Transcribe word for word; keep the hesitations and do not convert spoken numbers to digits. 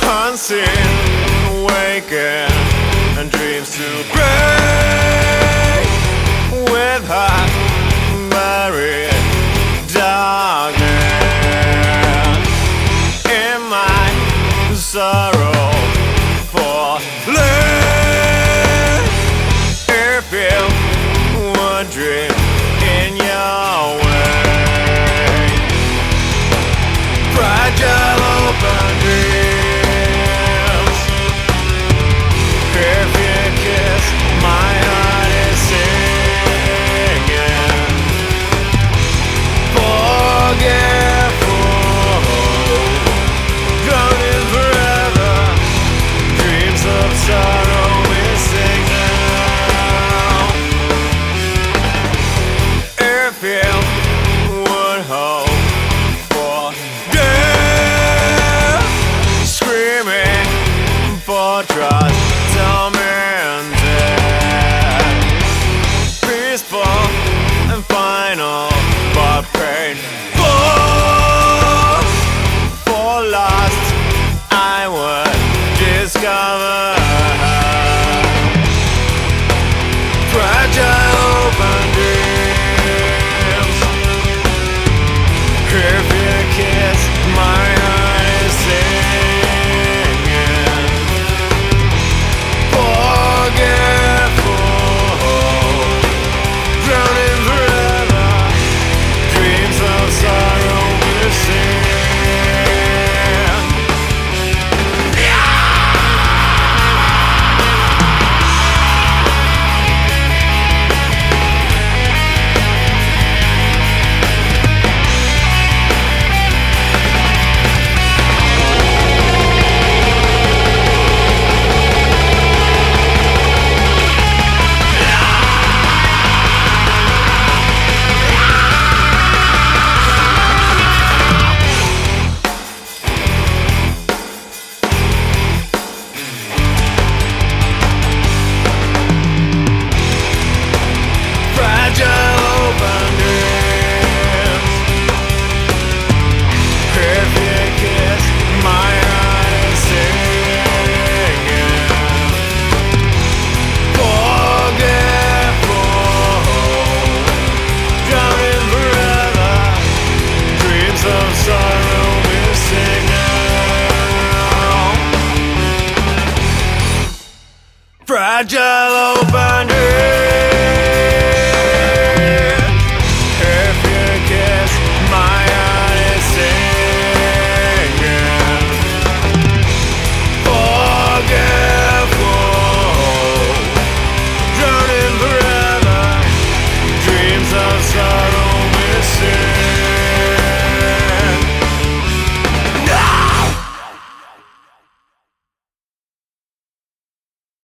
unseen, awaken, and dreams to break with heart buried darkness in my sorrow for love. If you would dream in your way, fragile open dreams. If you kiss, my heart is singing. Forgetful, drowning forever. Dreams of sorrow missing now. If you would hope for death, screaming for trust, tormented, peaceful and final, but painful. For lost, I would discover fragile open dreams. If you kiss, my heart is singing. Forgetful, drowning forever. Dreams of sorrow missing. Fragile open